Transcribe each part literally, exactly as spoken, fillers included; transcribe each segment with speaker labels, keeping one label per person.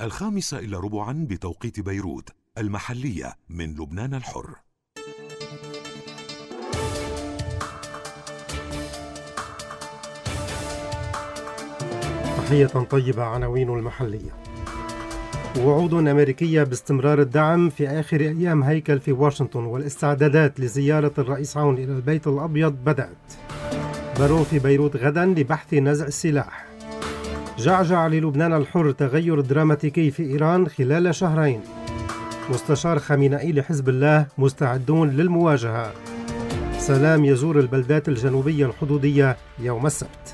Speaker 1: الخامسة إلى ربعا بتوقيت بيروت، المحلية من لبنان الحر.
Speaker 2: تحية طيبة. عناوين المحلية: وعود أمريكية باستمرار الدعم في آخر أيام هيكل في واشنطن، والاستعدادات لزيارة الرئيس عون إلى البيت الأبيض بدأت. بارو في بيروت غدا لبحث نزع السلاح. جعجع للبنان الحر: تغير دراماتيكي في إيران خلال شهرين. مستشار خامنئي لحزب الله: مستعدون للمواجهة. سلام يزور البلدات الجنوبية الحدودية يوم السبت.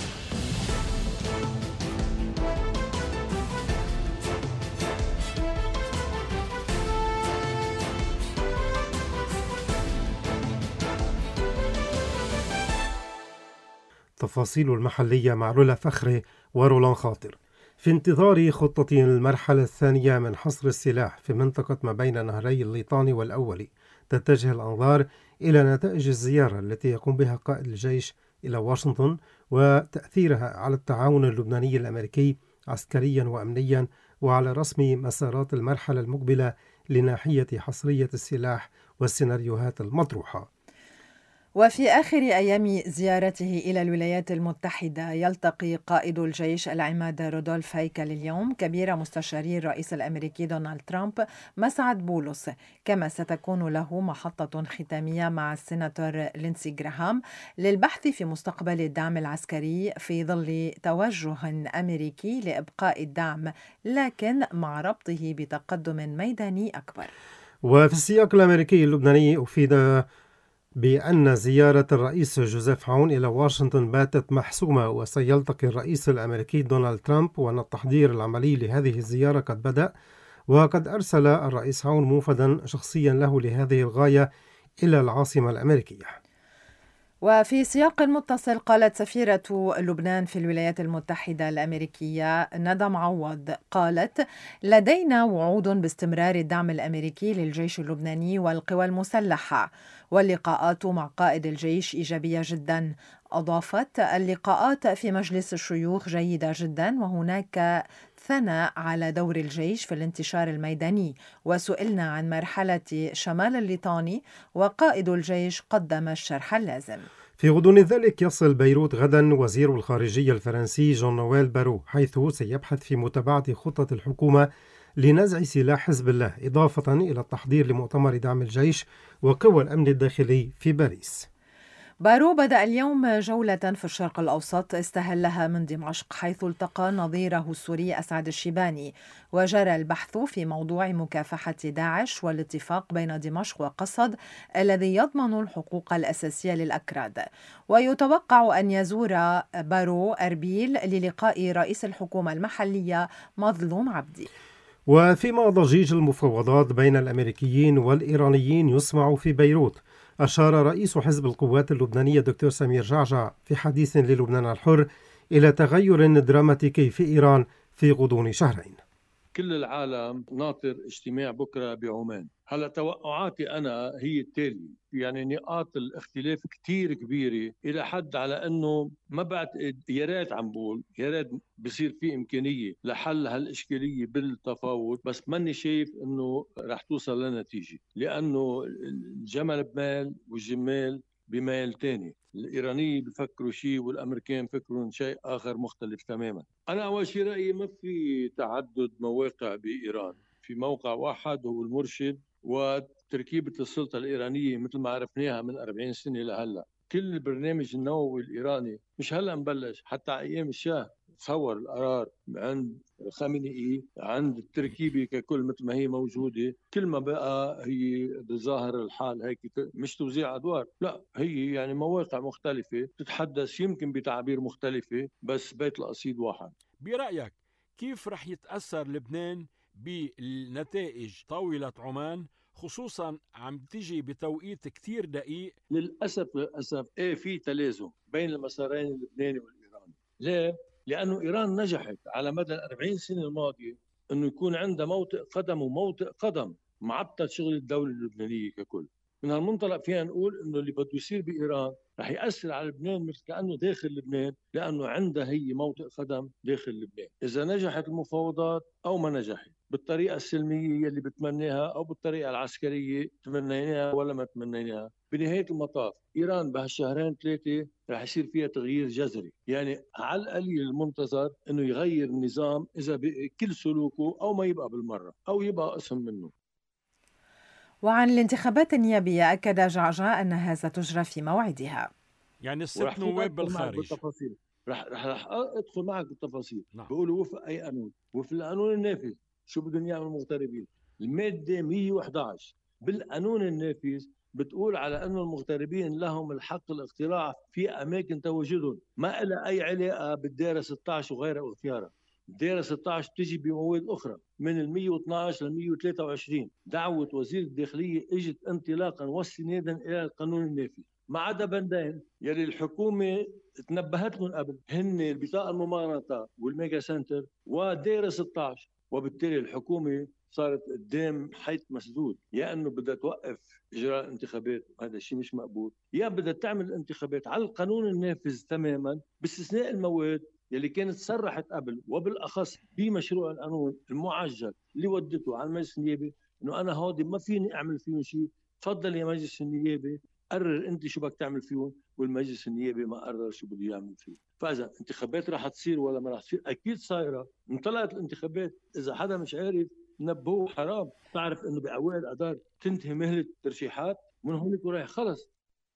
Speaker 2: تفاصيل المحلية مع رولا فخري ورولان خاطر. في انتظار خطة المرحلة الثانية من حصر السلاح في منطقة ما بين نهري الليطاني والأولي، تتجه الأنظار إلى نتائج الزيارة التي يقوم بها قائد الجيش إلى واشنطن وتأثيرها على التعاون اللبناني الأمريكي عسكريا وأمنيا، وعلى رسم مسارات المرحلة المقبلة لناحية حصرية السلاح والسيناريوهات المطروحة.
Speaker 3: وفي آخر أيام زيارته إلى الولايات المتحدة، يلتقي قائد الجيش العماد رودولف هيكل اليوم كبير مستشاري الرئيس الأمريكي دونالد ترامب مسعد بولس، كما ستكون له محطة ختامية مع السيناتور لينسي جراهام للبحث في مستقبل الدعم العسكري في ظل توجه أمريكي لإبقاء الدعم، لكن مع ربطه بتقدم ميداني أكبر.
Speaker 2: وفي السياق الأمريكي اللبناني، أفيد بأن زيارة الرئيس جوزيف عون إلى واشنطن باتت محسومة، وسيلتقي الرئيس الأمريكي دونالد ترامب، وأن التحضير العملي لهذه الزيارة قد بدأ، وقد أرسل الرئيس عون موفدا شخصيا له لهذه الغاية إلى العاصمة الأمريكية.
Speaker 3: وفي سياق متصل، قالت سفيرة لبنان في الولايات المتحدة الأمريكية ندى معوض، قالت: لدينا وعود باستمرار الدعم الأمريكي للجيش اللبناني والقوى المسلحة، واللقاءات مع قائد الجيش إيجابية جدا. أضافت: اللقاءات في مجلس الشيوخ جيدة جدا، وهناك ثناء على دور الجيش في الانتشار الميداني، وسئلنا عن مرحلة شمال الليطاني، وقائد الجيش قدم الشرح اللازم.
Speaker 2: في غضون ذلك يصل بيروت غدا وزير الخارجية الفرنسي جون نويل بارو، حيث سيبحث في متابعة خطة الحكومة لنزع سلاح حزب الله، إضافة إلى التحضير لمؤتمر دعم الجيش وقوى الأمن الداخلي في باريس.
Speaker 3: بارو بدأ اليوم جولة في الشرق الأوسط استهلها من دمشق، حيث التقى نظيره السوري أسعد الشيباني، وجرى البحث في موضوع مكافحة داعش والاتفاق بين دمشق وقصد الذي يضمن الحقوق الأساسية للأكراد. ويتوقع أن يزور بارو أربيل للقاء رئيس الحكومة المحلية مظلوم عبدي.
Speaker 2: وفيما ضجيج المفاوضات بين الأمريكيين والإيرانيين يسمع في بيروت، أشار رئيس حزب القوات اللبنانية دكتور سمير جعجع في حديث للبنان الحر إلى تغير دراماتيكي في إيران في غضون شهرين.
Speaker 4: كل العالم ناطر اجتماع بكرة بعمان. هلا توقعاتي أنا هي التالي، يعني نقاط الاختلاف كتير كبيرة إلى حد على أنه ما بعد يا ريت عم بقول يا ريت بصير في إمكانية لحل هالإشكالية بالتفاوض، بس ماني شايف أنه رح توصل لنتيجة، لأنه الجمل بمال والجمال بمال تاني. الإيرانيين بفكروا شيء والأمريكان بفكروا شيء آخر مختلف تماما. أنا أول شيء رأيي ما في تعدد مواقع بإيران، في موقع واحد هو المرشد، وتركيبة السلطة الإيرانية مثل ما عرفناها من أربعين سنة لهلأ. كل البرنامج النووي الإيراني مش هلأ مبلش، حتى أيام الشاه تصور القرار عند خامنئي، عند التركيبة ككل مثل ما هي موجودة. كل ما بقى هي بظاهر الحال هيك مش توزيع أدوار، لا هي يعني مواقع مختلفة تتحدث يمكن بتعبير مختلفة، بس بيت القصيد واحد.
Speaker 5: برأيك كيف رح يتأثر لبنان بالنتائج طاولة عمان، خصوصا عم تجي بتوقيت كتير دقيق؟
Speaker 4: للأسف للأسف ايه في تلازم بين المسارين اللبناني والإيراني. ليه؟ لأنه إيران نجحت على مدى الأربعين سنة الماضية أنه يكون عندها موطئ قدم وموطئ قدم معطل شغل الدولة اللبنانية ككل. من هالمنطلق فينا نقول انه اللي بده يصير بايران رح ياثر على لبنان مثل كانه داخل لبنان، لانه عندها هي موطئ قدم داخل لبنان. اذا نجحت المفاوضات او ما نجحت بالطريقه السلميه اللي بتمناها او بالطريقه العسكريه تمنيناها ولا ما تمنيناها، بنهايه المطاف ايران بهالشهرين ثلاثه رح يصير فيها تغيير جذري. يعني على القليل المنتظر انه يغير النظام اذا بكل سلوكه او ما يبقى بالمره او يبقى قسم منه.
Speaker 3: وعن الانتخابات النيابية أكد جعجع أنها ستجرى في موعدها.
Speaker 5: يعني الست نواب بالخارج.
Speaker 4: بالتفاصيل رح رح رح ادخل معك بالتفاصيل.
Speaker 5: نعم.
Speaker 4: بيقولوا وفق اي قانون، وفق القانون النافذ شو بدهم يعملوا المغتربين. الماده مية وأحد عشر بالقانون النافذ بتقول على انه المغتربين لهم الحق الاقتراع في اماكن تواجدهم، ما لها اي علاقه بالدائره ستة عشر وغيرها واختيارها. الدائره ستة عشر بتيجي بمواد اخرى من ال مية واثنعش لل مية وثلاثة وعشرين. دعوه وزير الداخليه اجت انطلاقا واستنادا الى القانون النافذ، ما عدا بندين يلي الحكومه تنبهت لهم قبل، هن البطاقه الممغنطه والميجا سنتر ودائره ستة عشر. وبالتالي الحكومه صارت قدام حيط مسدود، يا انه بدها توقف اجراء الانتخابات وهذا الشيء مش مقبول، يا بدها تعمل الانتخابات على القانون النافذ تماما باستثناء المواد يلي كانت صرحت قبل، وبالاخص بمشروع القانون المعجل اللي ودته على المجلس النيابي انه انا هودي ما فيني اعمل فيهم شيء، تفضل يا مجلس النيابي قرر انت شو بدك تعمل فيهم، والمجلس النيابي ما قرر شو بده يعمل فيه. فاذا انتخابات راح تصير ولا ما راح تصير، اكيد صايره. انطلقت الانتخابات، اذا حدا مش عارف نبهوه حرام. تعرف انه باوائل اذار تنتهي مهله الترشيحات، من هونيك ورايح خلص.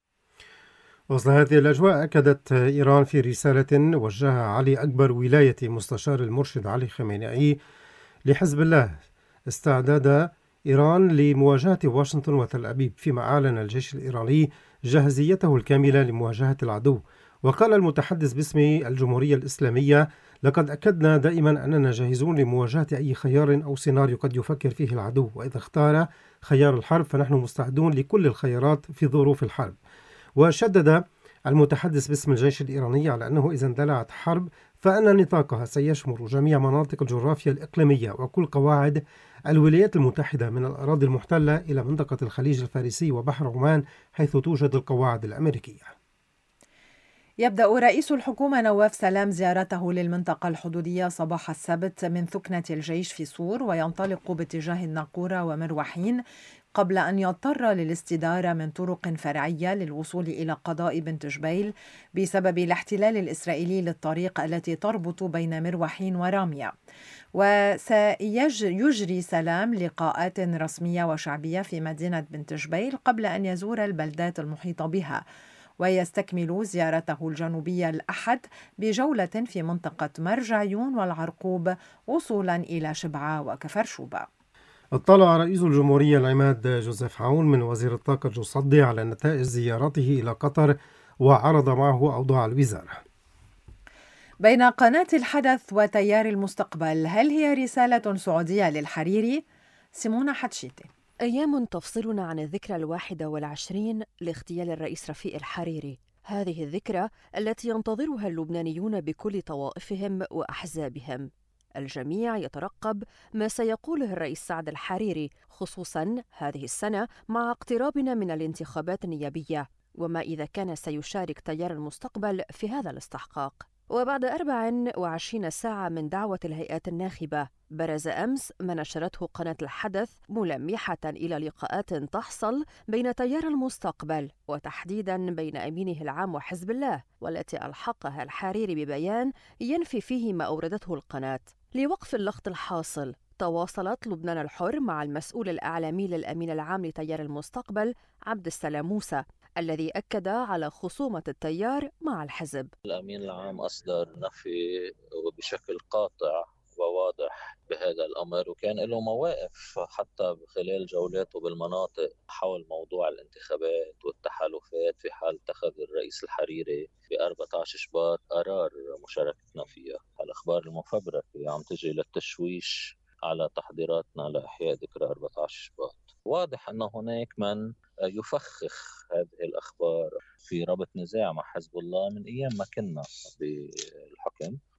Speaker 2: وسط هذه الأجواء أكدت إيران في رسالة وجهها علي أكبر ولاية مستشار المرشد علي خامنئي لحزب الله استعداد إيران لمواجهة واشنطن وتل أبيب، فيما أعلن الجيش الإيراني جاهزيته الكاملة لمواجهة العدو. وقال المتحدث باسم الجمهورية الإسلامية: لقد أكدنا دائما أننا جاهزون لمواجهة أي خيار أو سيناريو قد يفكر فيه العدو، وإذا اختار خيار الحرب فنحن مستعدون لكل الخيارات في ظروف الحرب. وشدد المتحدث باسم الجيش الإيراني على أنه إذا اندلعت حرب فإن نطاقها سيشمل جميع مناطق الجغرافيا الإقليمية وكل قواعد الولايات المتحدة من الأراضي المحتلة إلى منطقة الخليج الفارسي وبحر عمان حيث توجد القواعد الأمريكية.
Speaker 3: يبدأ رئيس الحكومة نواف سلام زيارته للمنطقة الحدودية صباح السبت من ثكنة الجيش في صور، وينطلق باتجاه الناقورة ومروحين قبل أن يضطر للاستدارة من طرق فرعية للوصول إلى قضاء بنت جبيل بسبب الاحتلال الإسرائيلي للطريق التي تربط بين مروحين ورامية. وسيجري سلام لقاءات رسمية وشعبية في مدينة بنت جبيل قبل أن يزور البلدات المحيطة بها، ويستكمل زيارته الجنوبية الأحد بجولة في منطقة مرج عيون والعرقوب وصولا إلى شبعة وكفر شوبة.
Speaker 2: اطلع رئيس الجمهورية العماد جوزيف عون من وزير الطاقة جو صدي على نتائج زيارته إلى قطر وعرض معه أوضاع الوزارة.
Speaker 3: بين قناة الحدث وتيار المستقبل، هل هي رسالة سعودية للحريري؟ سيمونة حتشيتي.
Speaker 6: أيام تفصلنا عن الذكرى الواحدة والعشرين لاغتيال الرئيس رفيق الحريري، هذه الذكرى التي ينتظرها اللبنانيون بكل طوائفهم وأحزابهم. الجميع يترقب ما سيقوله الرئيس سعد الحريري، خصوصاً هذه السنة مع اقترابنا من الانتخابات النيابية، وما إذا كان سيشارك تيار المستقبل في هذا الاستحقاق. وبعد أربع وعشرين ساعة من دعوة الهيئات الناخبة، برز أمس ما نشرته قناة الحدث ملمحة إلى لقاءات تحصل بين تيار المستقبل وتحديداً بين أمينه العام وحزب الله، والتي ألحقها الحريري ببيان ينفي فيه ما أوردته القناة. لوقف اللغط الحاصل، تواصلت لبنان الحر مع المسؤول الإعلامي للأمين العام لتيار المستقبل عبد السلام موسى، الذي أكد على خصومة التيار مع الحزب.
Speaker 7: الأمين العام أصدر نفي وبشكل قاطع وواضح بهذا الأمر، وكان له مواقف حتى خلال جولاته بالمناطق حول موضوع الانتخابات والتحالفات في حال اتخذ الرئيس الحريري ب أربعة عشر شباط قرار مشاركتنا فيها. الأخبار المفبركة عم تجي للتشويش على تحضيراتنا لإحياء ذكرى أربعة عشر شباط. واضح أن هناك من يفخخ هذه الأخبار في ربط نزاع مع حزب الله من أيام ما كنا بالحكم،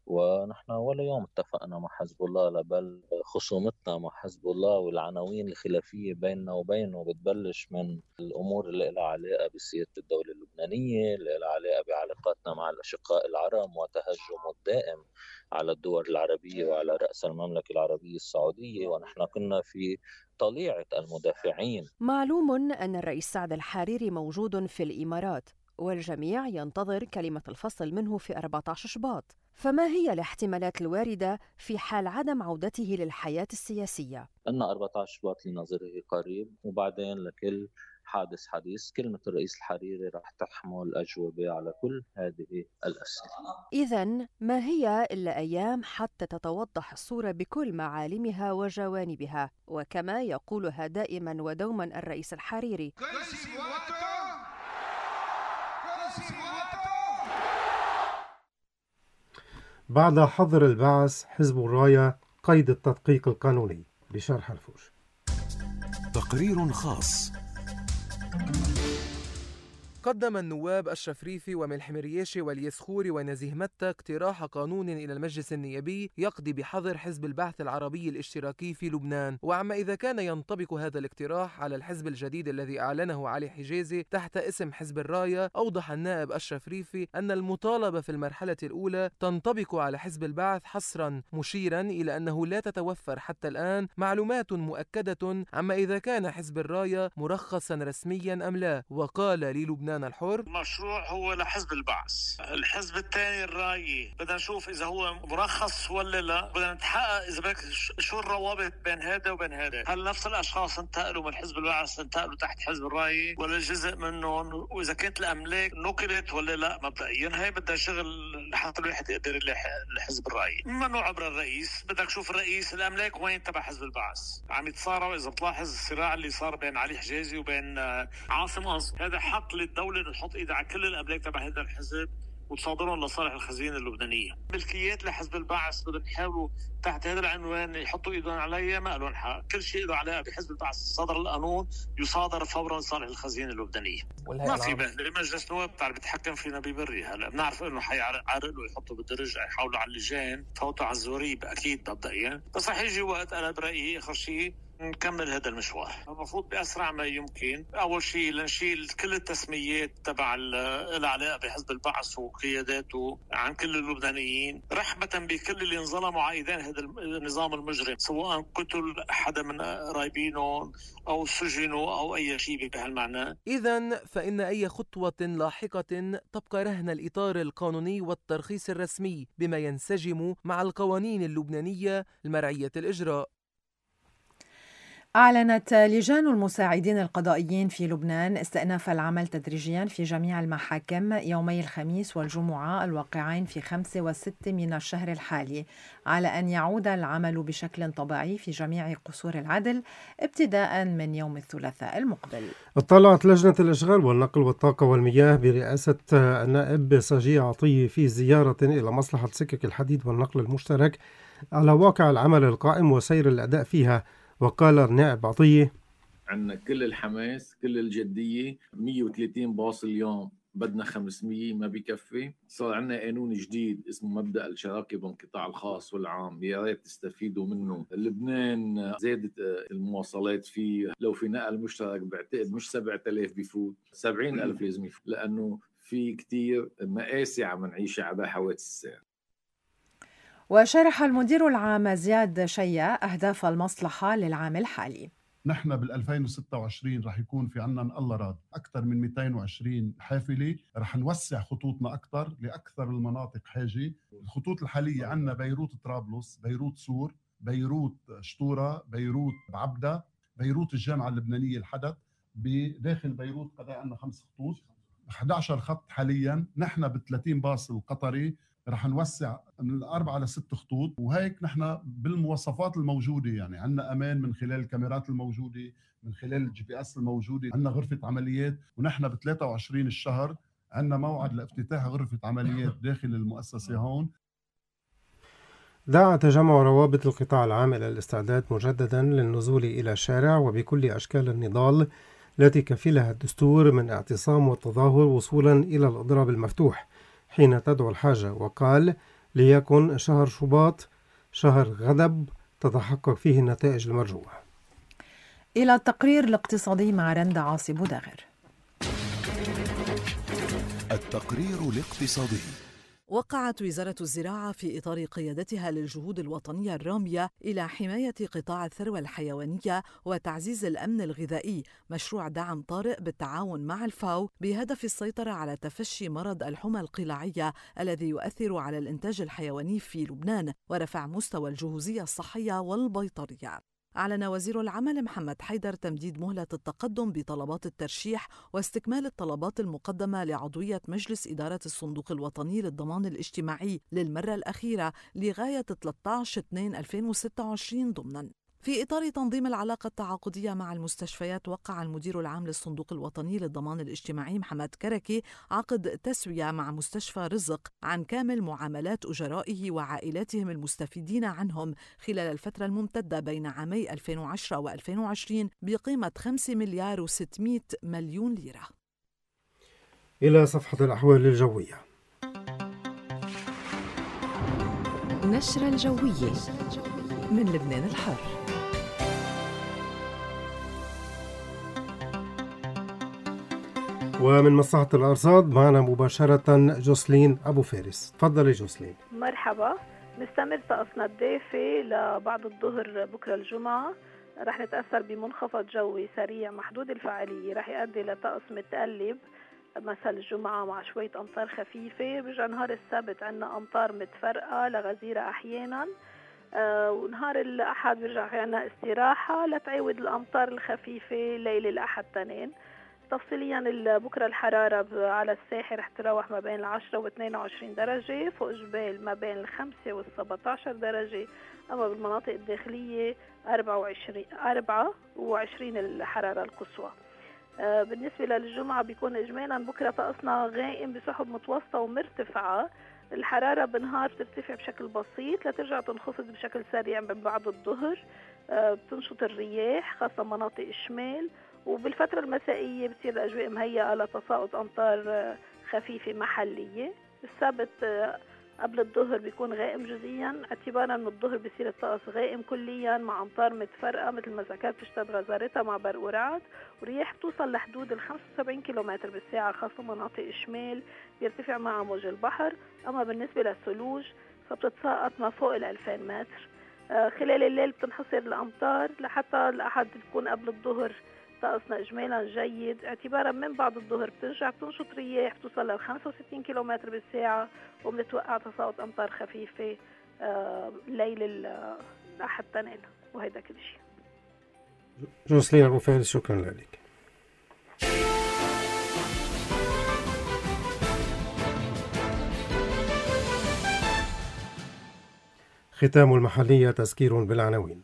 Speaker 7: ونحن ولا يوم اتفقنا مع حزب الله، بل خصومتنا مع حزب الله والعناوين الخلافية بيننا وبينه بتبلش من الأمور اللي لها علاقة بسيادة الدولة اللبنانية، اللي لها علاقة بعلاقاتنا مع الأشقاء العرب وتهجمه الدائم على الدول العربية وعلى رأس المملكة العربية السعودية، ونحن كنا في طليعة المدافعين.
Speaker 6: معلوم أن الرئيس سعد الحريري موجود في الإمارات، والجميع ينتظر كلمة الفصل منه في أربعة عشر شباط، فما هي الاحتمالات الواردة في حال عدم عودته للحياة السياسية؟
Speaker 7: أن أربعة عشر شباط لنظره قريب، وبعدين لكل حادث حديث. كلمة الرئيس الحريري رح تحمل أجوبة على كل هذه الأسئلة.
Speaker 6: إذن ما هي إلا أيام حتى تتوضح الصورة بكل معالمها وجوانبها، وكما يقولها دائما ودوما الرئيس الحريري:
Speaker 2: بعد حظر البعث، حزب الراية قيد التدقيق القانوني. بشرح الفوش.
Speaker 1: تقرير خاص.
Speaker 8: قدم النواب أشرف ريفي وملحم رياشي واليسخوري ونزيه متى اقتراح قانون إلى المجلس النيابي يقضي بحظر حزب البعث العربي الاشتراكي في لبنان. وعما إذا كان ينطبق هذا الاقتراح على الحزب الجديد الذي أعلنه علي حجازي تحت اسم حزب الراية، أوضح النائب أشرف ريفي أن المطالبة في المرحلة الأولى تنطبق على حزب البعث حصرا، مشيرا إلى أنه لا تتوفر حتى الآن معلومات مؤكدة عما إذا كان حزب الراية مرخصا رسميا أم لا. وقال للبنان الحر:
Speaker 9: المشروع هو لحزب البعث، الحزب الثاني الرايي بدنا نشوف إذا هو مرخص ولا لا، بدنا نتحقق إذا بدك شو الروابط بين هذا وبين هذا، هل نفس الأشخاص انتقلوا من حزب البعث انتقلوا تحت حزب الرايي ولا جزء منهم، وإذا كانت الأملاك نقلت ولا لا. مبدئيا هي بدها شغل لحتى الواحد يقدر لحزب الرايي، ممنوع عبر الرئيس. بدك شوف الرئيس الأملاك وين تبع حزب البعث عم يتصارعوا. إذا بتلاحظ الصراع اللي صار بين علي حجازي وبين عاصم أنصر، هذا حق للدولة الدولة تحط ايدها على كل الاملاك تبع هذا الحزب وتصادرهم لصالح الخزينه اللبنانيه. ملكيات لحزب البعث بدهم يحاولوا تحت هذا العنوان يحطوا ايدهم عليها، ما لهم حق. كل شيء له علاقه بحزب البعث صدر القانون يصادر فورا لصالح الخزينه اللبنانيه. ما في مهله، مجلس نواب بتعرف بيتحكم فينا ببري. هلا بنعرف انه حيعرقلوا يحطوا بالدرجه يحاولوا على اللجان فوتوا على الزوريب اكيد مبدئيا، بس رح يجي وقت انا برايي اخر شيء نكمل هذا المشوار. المفروض بأسرع ما يمكن أول شيء لنشيل كل التسميات تبع العلاقة بحزب البعث وقياداته عن كل اللبنانيين، رحمة بكل اللي انظلموا على ايدين هذا النظام المجرم، سواء قتل حدا من قرايبينهم أو سجنوا أو أي شيء بهالمعنى.
Speaker 8: إذن فإن أي خطوة لاحقة تبقى رهن الإطار القانوني والترخيص الرسمي بما ينسجم مع القوانين اللبنانية المرعية الإجراء.
Speaker 3: أعلنت لجان المساعدين القضائيين في لبنان استئناف العمل تدريجيا في جميع المحاكم يومي الخميس والجمعة الواقعين في خمسة وستة من الشهر الحالي، على أن يعود العمل بشكل طبيعي في جميع قصور العدل ابتداء من يوم الثلاثاء المقبل.
Speaker 2: اطلعت لجنة الإشغال والنقل والطاقة والمياه برئاسة النائب سجي عطية في زيارة إلى مصلحة سكك الحديد والنقل المشترك على واقع العمل القائم وسير الأداء فيها. وقال النائب عطية:
Speaker 10: عندنا كل الحماس كل الجدية، مية وثلاثين باص اليوم بدنا خمسمية ما بيكفي. صار عندنا قانون جديد اسمه مبدأ الشراكة بين القطاع الخاص والعام، يا ريت تستفيدوا منه. لبنان زادت المواصلات فيه، لو في نقل مشترك بعتقد مش سبعة آلاف بيفوت، سبعين ألف لازم يفوت، لأنه في كتير مقاسي عم نعيشها على حوادث السير.
Speaker 3: وشرح المدير العام زياد شيا أهداف المصلحة للعام الحالي.
Speaker 11: نحن بال2026 رح يكون في عنا إن الله راد أكثر من مئتين وعشرين حافلة، رح نوسع خطوطنا أكثر لأكثر المناطق حاجة. الخطوط الحالية عنا بيروت طرابلس، بيروت سور، بيروت شطورة، بيروت بعبدة، بيروت الجامعة اللبنانية الحدث. بداخل بيروت قد عنا خمس خطوط، أحد عشر خط حاليا. نحن بالثلاثين باص القطري رح نوسع من أربعة لست خطوط، وهيك نحن بالمواصفات الموجودة، يعني عندنا أمان من خلال الكاميرات الموجودة، من خلال الجي بي اس الموجودة، عندنا غرفة عمليات، ونحن ب ثلاثة وعشرين الشهر عندنا موعد لافتتاح غرفة عمليات داخل المؤسسة هون.
Speaker 2: دعا تجمع روابط القطاع العام إلى الاستعداد مجددا للنزول إلى الشارع وبكل أشكال النضال التي كفلها الدستور من اعتصام والتظاهر وصولا إلى الإضراب المفتوح حين تدعو الحاجة. وقال: ليكن شهر شباط شهر غضب تتحقق فيه النتائج المرجوة.
Speaker 3: إلى التقرير الاقتصادي مع رندا عاصي بوداغر.
Speaker 1: التقرير الاقتصادي.
Speaker 12: وقعت وزارة الزراعة في إطار قيادتها للجهود الوطنية الرامية إلى حماية قطاع الثروة الحيوانية وتعزيز الأمن الغذائي مشروع دعم طارئ بالتعاون مع الفاو بهدف السيطرة على تفشي مرض الحمى القلاعية الذي يؤثر على الإنتاج الحيواني في لبنان ورفع مستوى الجهوزية الصحية والبيطرية. أعلن وزير العمل محمد حيدر تمديد مهلة التقدم بطلبات الترشيح واستكمال الطلبات المقدمة لعضوية مجلس إدارة الصندوق الوطني للضمان الاجتماعي للمرة الأخيرة لغاية ثلاثة عشر اثنين ألفين وستة وعشرين ضمناً. في إطار تنظيم العلاقة التعاقدية مع المستشفيات، وقع المدير العام للصندوق الوطني للضمان الاجتماعي محمد كركي عقد تسوية مع مستشفى رزق عن كامل معاملات أجرائه وعائلاتهم المستفيدين عنهم خلال الفترة الممتدة بين عامي ألفين وعشرة وألفين وعشرين بقيمة خمسة مليار وستمائة مليون ليرة.
Speaker 2: إلى صفحة الأحوال الجوية.
Speaker 6: نشرة الجوية من لبنان الحر.
Speaker 2: ومن مصلحة الأرصاد معنا مباشرة جوسلين أبو فارس. تفضلي جوسلين.
Speaker 13: مرحبا. مستمر طقسنا الدافي لبعد الظهر بكرة الجمعة. رح نتأثر بمنخفض جوي سريع محدود الفعالية رح يؤدي لطقس متقلب مساء الجمعة مع شوية أمطار خفيفة. برجع نهار السبت عنا أمطار متفرقة لغزيرة أحيانا، آه ونهار الأحد برجع في عنا استراحة لتعود الأمطار الخفيفة ليلة الأحد تنين. تفصيليا بكرة الحرارة على الساحل رح تروح ما بين العشرة واثنين وعشرين درجة، فوق جبال ما بين الخمسة والسبعة عشر درجة، أما بالمناطق الداخلية أربعة وعشرين أربعة وعشرين الحرارة القصوى. آه بالنسبة للجمعة بيكون إجمالا بكرة طقسنا غائم بسحب متوسطة ومرتفعة. الحرارة بالنهار بترتفع بشكل بسيط لترجع تنخفض بشكل سريع من بعد الظهر. آه بتنشط الرياح خاصة مناطق الشمال، وبالفترة المسائية بتصير الأجواء مهيئة لتساقط أمطار خفيفة محلية. السبت قبل الظهر بيكون غائم جزئيا، اعتبارا من الظهر بيصير الطقس غائم كليا مع أمطار متفرقة مثل مساكات تشتد غزارتها مع برق ورعد، ورياح بتوصل لحدود ال خمسة وسبعين كيلومتر بالساعة خاصة مناطق الشمال بيرتفع مع موج البحر. أما بالنسبة للثلوج فبتتساقط ما فوق ال ألفين متر. خلال الليل بتنحصر الأمطار لحتى الأحد تكون قبل الظهر طقسنا إجمالا جيد، اعتبارا من بعد الظهر بترجع بتنشط رياح بتوصل ل خمسة وستين كيلومتر بالساعة، وبنتوقع تساقط أمطار خفيفة آه ليل الأحد تنين. وهيدا كل شيء.
Speaker 2: جوسلين أبو فارس، شكرا لك. ختام المحلية، تذكير بالعناوين.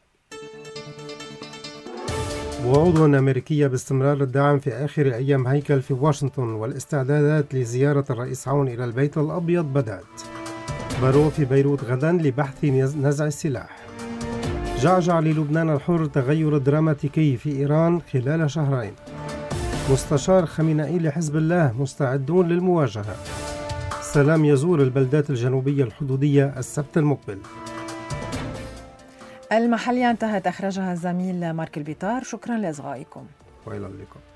Speaker 2: وعود أمريكية باستمرار الدعم في آخر أيام هيكل في واشنطن، والاستعدادات لزيارة الرئيس عون إلى البيت الأبيض بدأت. بارو في بيروت غدا لبحث نزع السلاح. جعجع للبنان الحر تغير دراماتيكي في إيران خلال شهرين. مستشار خامنئي لحزب الله مستعدون للمواجهة. سلام يزور البلدات الجنوبية الحدودية السبت المقبل.
Speaker 3: المحلية انتهت، أخرجها الزميل مارك البيطار. شكرا لإصغائكم
Speaker 2: وإلى اللقاء.